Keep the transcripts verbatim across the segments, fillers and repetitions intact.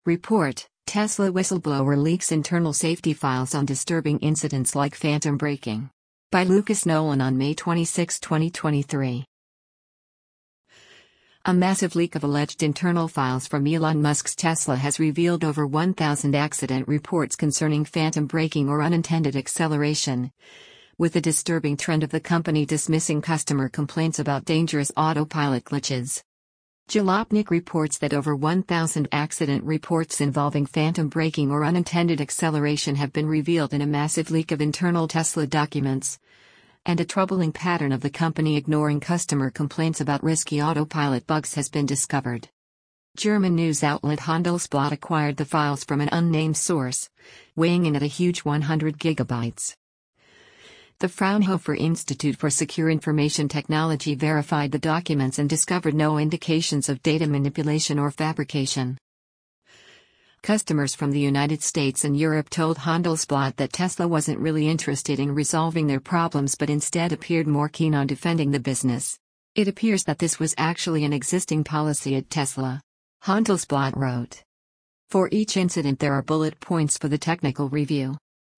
Report: Tesla whistleblower leaks internal safety files on disturbing incidents like phantom braking. By Lucas Nolan on May twenty-sixth, twenty twenty-three. A massive leak of alleged internal files from Elon Musk's Tesla has revealed over one thousand accident reports concerning phantom braking or unintended acceleration, with the disturbing trend of the company dismissing customer complaints about dangerous autopilot glitches. Jalopnik reports that over one thousand accident reports involving phantom braking or unintended acceleration have been revealed in a massive leak of internal Tesla documents, and a troubling pattern of the company ignoring customer complaints about risky autopilot bugs has been discovered. German news outlet Handelsblatt acquired the files from an unnamed source, weighing in at a huge one hundred gigabytes. The Fraunhofer Institute for Secure Information Technology verified the documents and discovered no indications of data manipulation or fabrication. Customers from the United States and Europe told Handelsblatt that Tesla wasn't really interested in resolving their problems but instead appeared more keen on defending the business. It appears that this was actually an existing policy at Tesla. Handelsblatt wrote. For each incident there are bullet points for the technical review.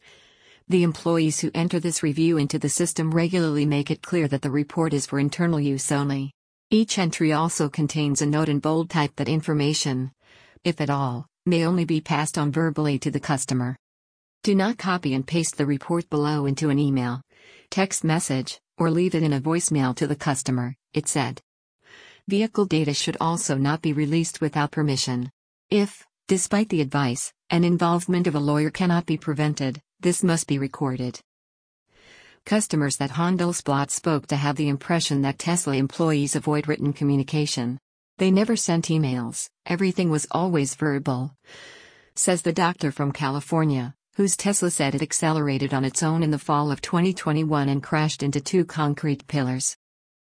The employees who enter this review into the system regularly make it clear that the report is for internal use only. Each entry also contains a note in bold type that information, if at all, may only be passed on verbally to the customer. Do not copy and paste the report below into an email, text message, or leave it in a voicemail to the customer, it said. Vehicle data should also not be released without permission. If, despite the advice, an involvement of a lawyer cannot be prevented, this must be recorded. Customers that Handelsblatt spoke to have the impression that Tesla employees avoid written communication. They never sent emails, everything was always verbal, says the doctor from California, whose Tesla said it accelerated on its own in the fall of twenty twenty-one and crashed into two concrete pillars.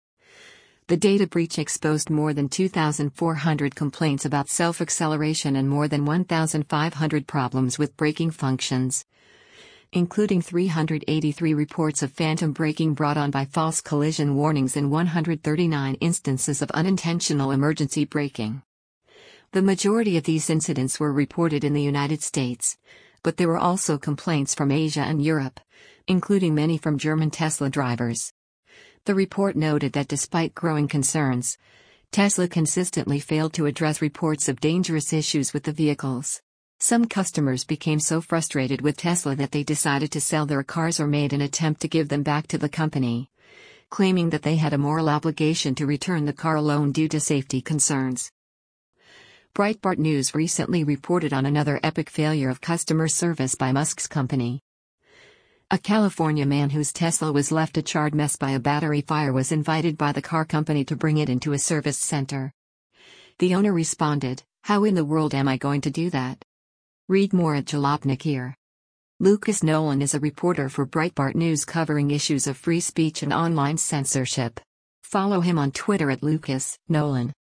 The data breach exposed more than two thousand four hundred complaints about self-acceleration and more than one thousand five hundred problems with braking functions, including three hundred eighty-three reports of phantom braking brought on by false collision warnings and one hundred thirty-nine instances of unintentional emergency braking. The majority of these incidents were reported in the United States, but there were also complaints from Asia and Europe, including many from German Tesla drivers. The report noted that despite growing concerns, Tesla consistently failed to address reports of dangerous issues with the vehicles. Some customers became so frustrated with Tesla that they decided to sell their cars or made an attempt to give them back to the company, claiming that they had a moral obligation to return the car loan due to safety concerns. Breitbart News recently reported on another epic failure of customer service by Musk's company. A California man whose Tesla was left a charred mess by a battery fire was invited by the car company to bring it into a service center. The owner responded, "How in the world am I going to do that?" Read more at Jalopnik here. Lucas Nolan is a reporter for Breitbart News covering issues of free speech and online censorship. Follow him on Twitter at Lucas Nolan.